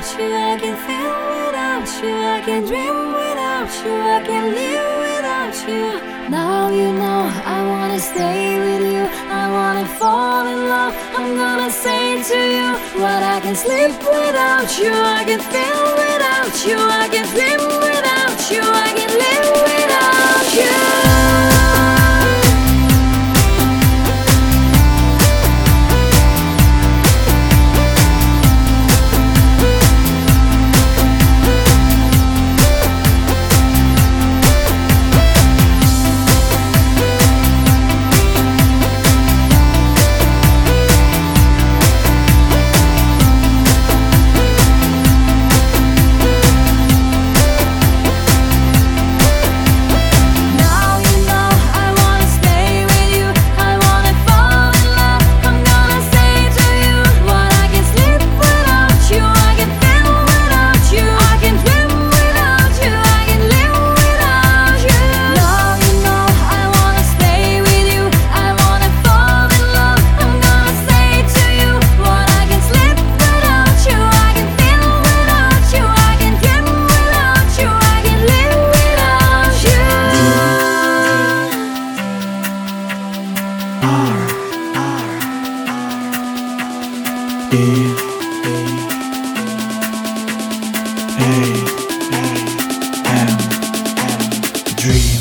without you, I can feel without you, I can dream without you, I can live without you. Now you know I wanna stay with you, I wanna fall in love. I'm gonna say to you what I can sleep without you, I can feel without you, I can dream without you, I can live without you. Dream.